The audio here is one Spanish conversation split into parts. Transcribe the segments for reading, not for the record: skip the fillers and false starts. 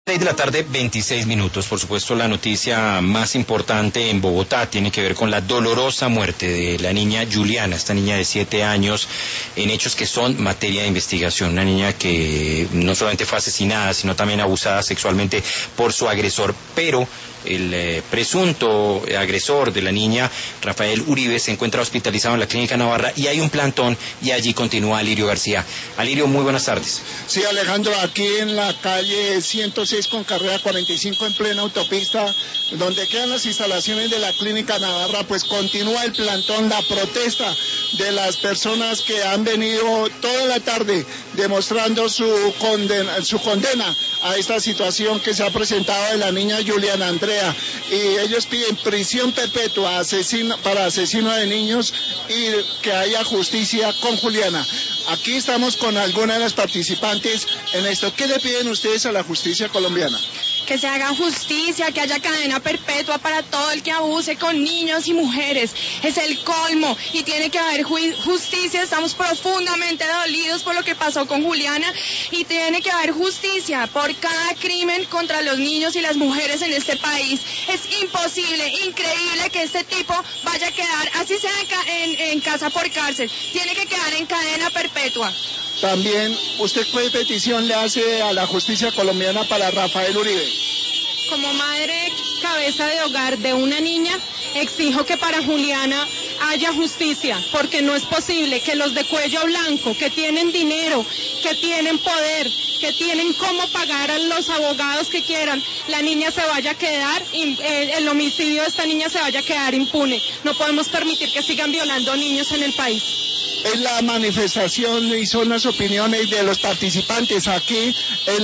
6 de la tarde, 26 minutos. Por supuesto, la noticia más importante en Bogotá tiene que ver con la dolorosa muerte de la niña Juliana, esta niña de 7 años, en hechos que son materia de investigación. Una niña que no solamente fue asesinada, sino también abusada sexualmente por su agresor, pero el presunto agresor de la niña, Rafael Uribe, se encuentra hospitalizado en la Clínica Navarra y hay un plantón y allí continúa Alirio García. Alirio, muy buenas tardes. Sí, Alejandro, aquí en la calle 106 con carrera 45 en plena autopista, donde quedan las instalaciones de la Clínica Navarra, pues continúa el plantón, la protesta de las personas que han venido toda la tarde demostrando su condena a esta situación que se ha presentado de la niña Juliana Andrea, y ellos piden prisión perpetua para asesino de niños y que haya justicia con Juliana. Aquí estamos con algunas de las participantes en esto. ¿Qué le piden ustedes a la justicia colombiana? Que se haga justicia, que haya cadena perpetua para todo el que abuse con niños y mujeres. Es el colmo y tiene que haber justicia. Estamos profundamente dolidos por lo que pasó con Juliana y tiene que haber justicia por cada crimen contra los niños y las mujeres en este país. Es imposible, increíble que este tipo vaya a quedar, así sea en casa por cárcel. Tiene que quedar en cadena perpetua. También, ¿usted qué petición le hace a la justicia colombiana para Rafael Uribe? Como madre cabeza de hogar de una niña, exijo que para Juliana haya justicia, porque no es posible que los de cuello blanco, que tienen dinero, que tienen poder, que tienen cómo pagar a los abogados que quieran, la niña se vaya a quedar, el homicidio de esta niña se vaya a quedar impune. No podemos permitir que sigan violando niños en el país. Es la manifestación y son las opiniones de los participantes aquí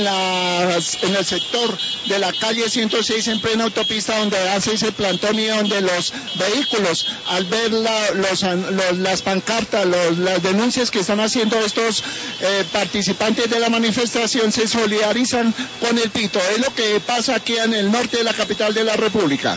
en el sector de la calle 106 en plena autopista, donde hace ese plantón y donde los vehículos, al ver las pancartas, las denuncias que están haciendo estos participantes de la manifestación, se solidarizan con el pito. Es lo que pasa aquí en el norte de la capital de la República.